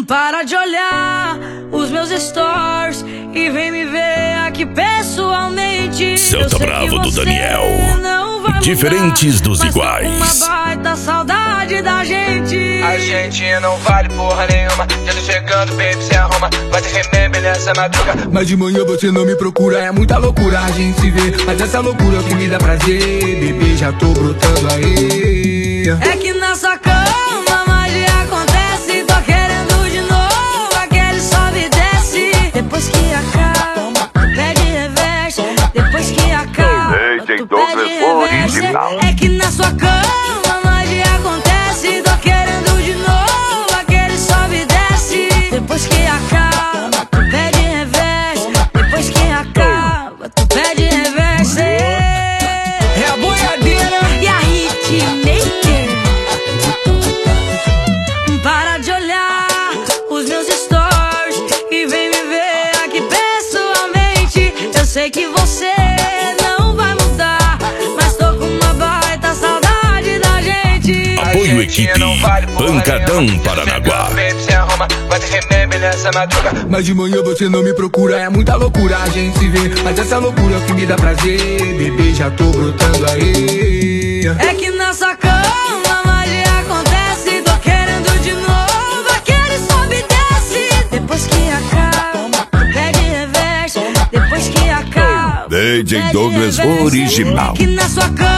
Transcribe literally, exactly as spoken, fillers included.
Para de olhar os meus stories e vem me ver aqui pessoalmente. Santa Bravo do Daniel. Diferentes dos iguais. Uma baita saudade da gente. A gente não vale porra nenhuma. Já tô chegando, baby, se arruma. Vai ter remember nessa madruga. Mas de manhã você não me procura. É muita loucura a gente se vê. Mas essa loucura é o que me dá prazer. Bebê, já tô brotando aí. É que na sua cama magia acontece. Tô querendo de novo aquele sobe e desce. Depois que acaba, tu pede reverse. Depois que acaba, tu pede reverse. É que na sua cama magia acontece. Tô querendo de novo aquele sobe e desce. Depois que acaba, tu pede reverse. Depois que acaba, tu pede reverse. É a boiadeira e a hitmaker. Para de olhar os meus stories e vem me ver aqui pessoalmente. Eu sei que você não vai mudar, mas tô com uma baita saudade da gente. Apoio equipe Pancadão Paranaguá. Vai ter remember nessa madruga. Mas de manhã você não me procura. É muita loucura a gente se vê. Mas essa loucura é o que me dá prazer. Bebê, já tô brotando aí. É que na sua cama magia acontece. Tô querendo de novo aquele sobe e desce. Depois que acaba, tu pede reverse. Depois que acaba, D J Douglas original. é que na sua cama